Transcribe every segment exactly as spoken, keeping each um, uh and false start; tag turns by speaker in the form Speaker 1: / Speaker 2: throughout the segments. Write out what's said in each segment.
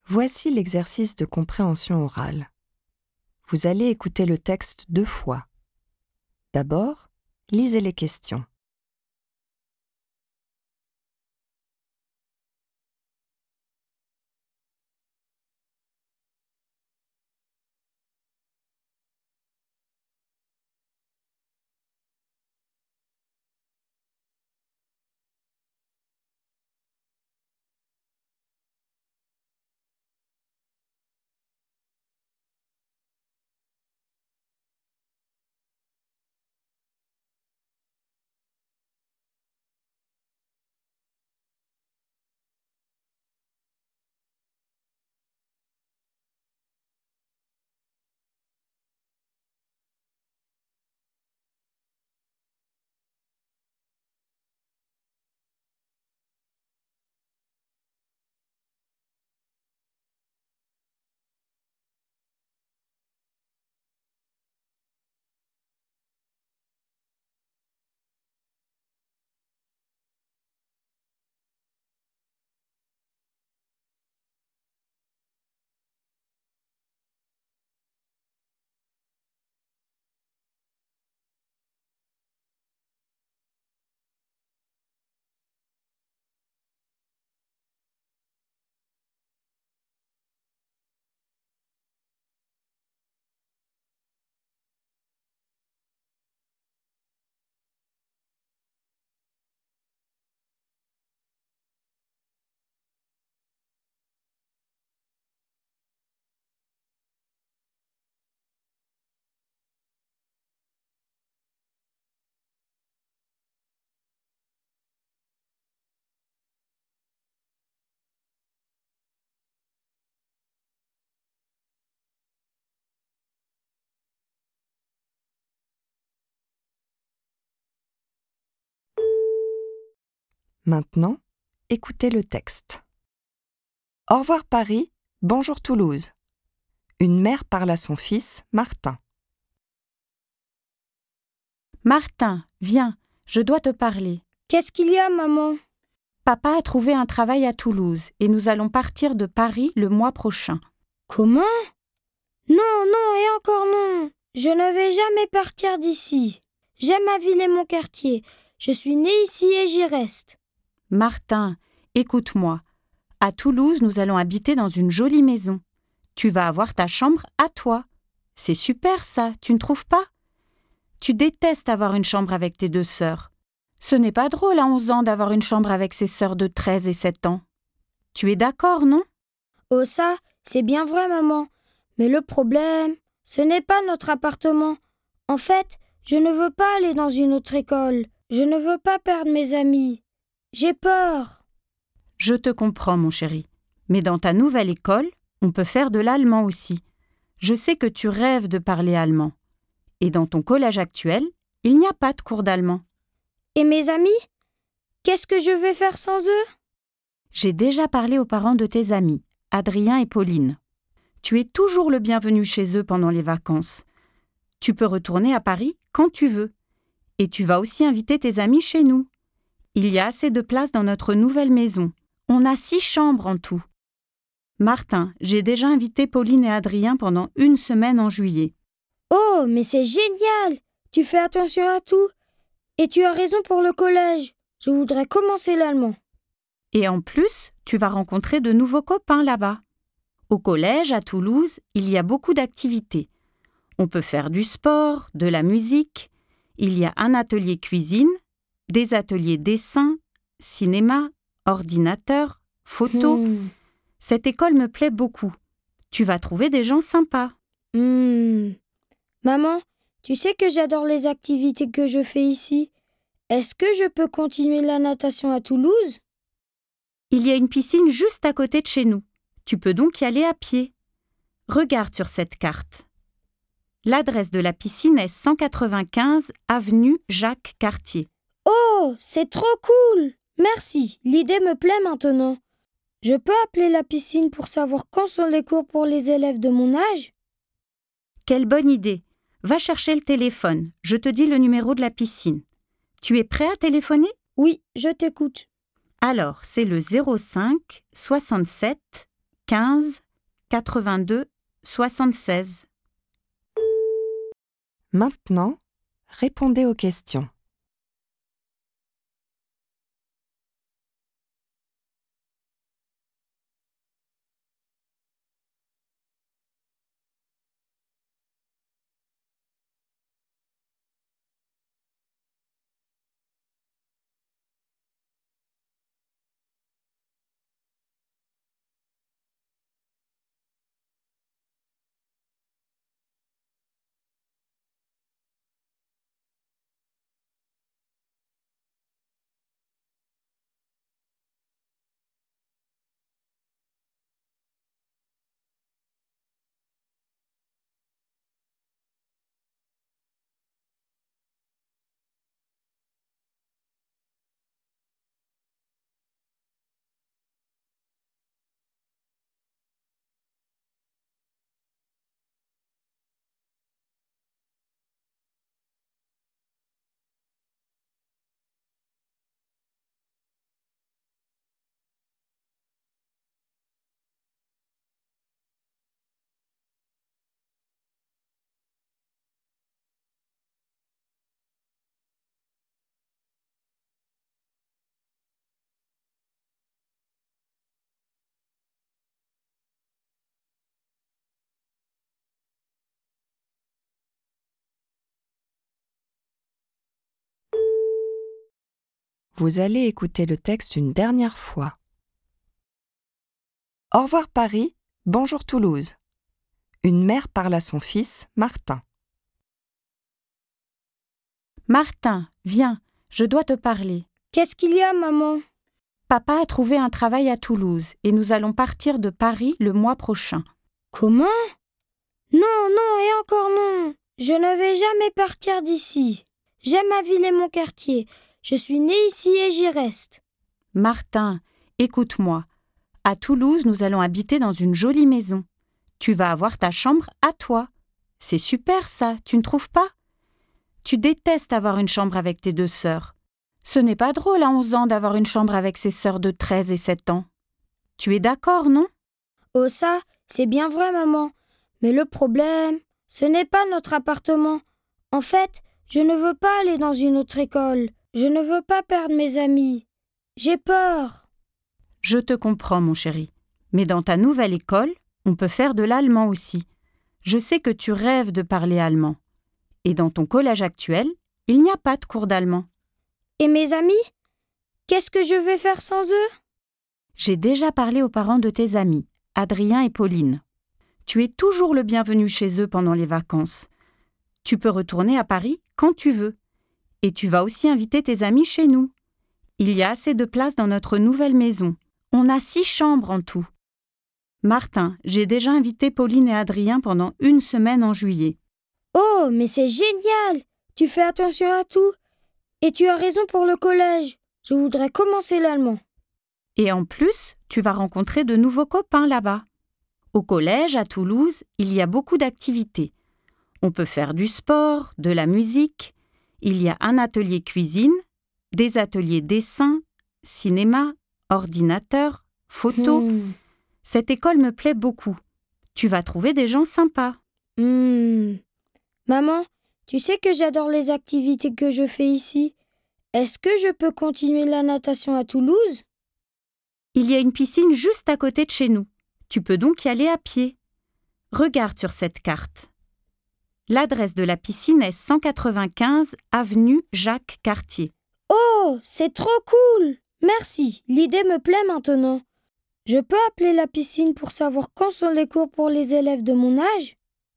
Speaker 1: Voici l'exercice de compréhension orale. Vous allez écouter le texte deux fois. D'abord, lisez les questions. Maintenant, écoutez le texte. Au revoir Paris, bonjour Toulouse. Une mère parle à son fils, Martin.
Speaker 2: Martin, viens, je dois te parler.
Speaker 3: Qu'est-ce qu'il y a, maman?
Speaker 2: Papa a trouvé un travail à Toulouse et nous allons partir de Paris le mois prochain.
Speaker 3: Comment? Non, non et encore non. Je ne vais jamais partir d'ici. J'aime ma ville et mon quartier. Je suis née ici et j'y reste.
Speaker 2: Martin, écoute-moi. À Toulouse, nous allons habiter dans une jolie maison. Tu vas avoir ta chambre à toi. C'est super ça, tu ne trouves pas? Tu détestes avoir une chambre avec tes deux sœurs. Ce n'est pas drôle à onze ans d'avoir une chambre avec ses sœurs de treize et sept ans. Tu es d'accord, non?
Speaker 3: Oh ça, c'est bien vrai, maman. Mais le problème, ce n'est pas notre appartement. En fait, je ne veux pas aller dans une autre école. Je ne veux pas perdre mes amis. J'ai peur.
Speaker 2: Je te comprends, mon chéri. Mais dans ta nouvelle école, on peut faire de l'allemand aussi. Je sais que tu rêves de parler allemand. Et dans ton collège actuel, il n'y a pas de cours d'allemand.
Speaker 3: Et mes amis? Qu'est-ce que je vais faire sans eux?
Speaker 2: J'ai déjà parlé aux parents de tes amis, Adrien et Pauline. Tu es toujours le bienvenu chez eux pendant les vacances. Tu peux retourner à Paris quand tu veux. Et tu vas aussi inviter tes amis chez nous. Il y a assez de place dans notre nouvelle maison. On a six chambres en tout. Martin, j'ai déjà invité Pauline et Adrien pendant une semaine en juillet.
Speaker 3: Oh, mais c'est génial! Tu fais attention à tout. Et tu as raison pour le collège. Je voudrais commencer l'allemand.
Speaker 2: Et en plus, tu vas rencontrer de nouveaux copains là-bas. Au collège, à Toulouse, il y a beaucoup d'activités. On peut faire du sport, de la musique. Il y a un atelier cuisine, des ateliers dessin, cinéma, ordinateur, photo.
Speaker 3: Hmm.
Speaker 2: Cette école me plaît beaucoup. Tu vas trouver des gens sympas.
Speaker 3: Hmm. Maman, tu sais que j'adore les activités que je fais ici. Est-ce que je peux continuer la natation à Toulouse?
Speaker 2: Il y a une piscine juste à côté de chez nous. Tu peux donc y aller à pied. Regarde sur cette carte. L'adresse de la piscine est cent quatre-vingt-quinze avenue Jacques Cartier.
Speaker 3: Oh, c'est trop cool! Merci, l'idée me plaît maintenant. Je peux appeler la piscine pour savoir quand sont les cours pour les élèves de mon âge?
Speaker 2: Quelle bonne idée! Va chercher le téléphone. Je te dis le numéro de la piscine. Tu es prêt à téléphoner?
Speaker 3: Oui, je t'écoute.
Speaker 2: Alors, c'est le zéro cinq soixante-sept quinze, quatre-vingt-deux, soixante-seize.
Speaker 1: Maintenant, répondez aux questions. Vous allez écouter le texte une dernière fois. Au revoir Paris, bonjour Toulouse. Une mère parle à son fils, Martin.
Speaker 2: Martin, viens, je dois te parler.
Speaker 3: Qu'est-ce qu'il y a, maman?
Speaker 2: Papa a trouvé un travail à Toulouse et nous allons partir de Paris le mois prochain.
Speaker 3: Comment? Non, non et encore non. Je ne vais jamais partir d'ici. J'aime ma ville et mon quartier. Je suis née ici et j'y reste.
Speaker 2: Martin, écoute-moi. À Toulouse, nous allons habiter dans une jolie maison. Tu vas avoir ta chambre à toi. C'est super ça, tu ne trouves pas? Tu détestes avoir une chambre avec tes deux sœurs. Ce n'est pas drôle à onze ans d'avoir une chambre avec ses sœurs de treize et sept ans. Tu es d'accord, non?
Speaker 3: Oh ça, c'est bien vrai, maman. Mais le problème, ce n'est pas notre appartement. En fait, je ne veux pas aller dans une autre école. Je ne veux pas perdre mes amis. J'ai peur.
Speaker 2: Je te comprends, mon chéri. Mais dans ta nouvelle école, on peut faire de l'allemand aussi. Je sais que tu rêves de parler allemand. Et dans ton collège actuel, il n'y a pas de cours d'allemand.
Speaker 3: Et mes amis? Qu'est-ce que je vais faire sans eux?
Speaker 2: J'ai déjà parlé aux parents de tes amis, Adrien et Pauline. Tu es toujours le bienvenu chez eux pendant les vacances. Tu peux retourner à Paris quand tu veux. Et tu vas aussi inviter tes amis chez nous. Il y a assez de place dans notre nouvelle maison. On a six chambres en tout. Martin, j'ai déjà invité Pauline et Adrien pendant une semaine en juillet.
Speaker 3: Oh, mais c'est génial! Tu fais attention à tout. Et tu as raison pour le collège. Je voudrais commencer l'allemand.
Speaker 2: Et en plus, tu vas rencontrer de nouveaux copains là-bas. Au collège, à Toulouse, il y a beaucoup d'activités. On peut faire du sport, de la musique. Il y a un atelier cuisine, des ateliers dessin, cinéma, ordinateur, photo.
Speaker 3: Hmm.
Speaker 2: Cette école me plaît beaucoup. Tu vas trouver des gens sympas.
Speaker 3: Hmm. Maman, tu sais que j'adore les activités que je fais ici. Est-ce que je peux continuer la natation à Toulouse?
Speaker 2: Il y a une piscine juste à côté de chez nous. Tu peux donc y aller à pied. Regarde sur cette carte. L'adresse de la piscine est cent quatre-vingt-quinze avenue Jacques Cartier.
Speaker 3: Oh, c'est trop cool! Merci, l'idée me plaît maintenant. Je peux appeler la piscine pour savoir quand sont les cours pour les élèves de mon âge?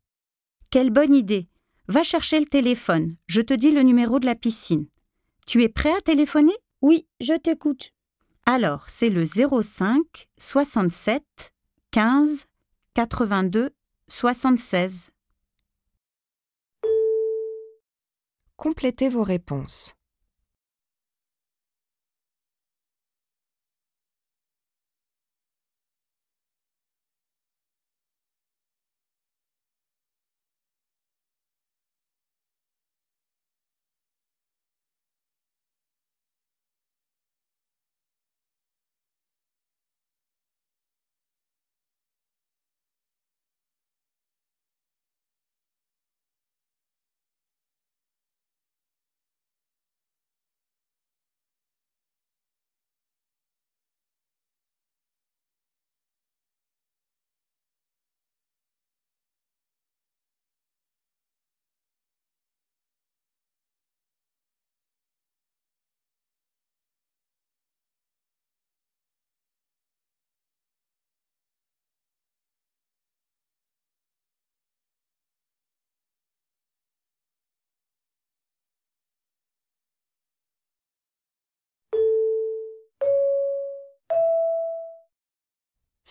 Speaker 2: Quelle bonne idée! Va chercher le téléphone. Je te dis le numéro de la piscine. Tu es prêt à téléphoner?
Speaker 3: Oui, je t'écoute.
Speaker 2: Alors, c'est le zéro cinq soixante-sept quinze quatre-vingt-deux soixante-seize.
Speaker 1: Complétez vos réponses.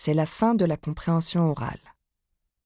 Speaker 1: c'est la fin de la compréhension orale.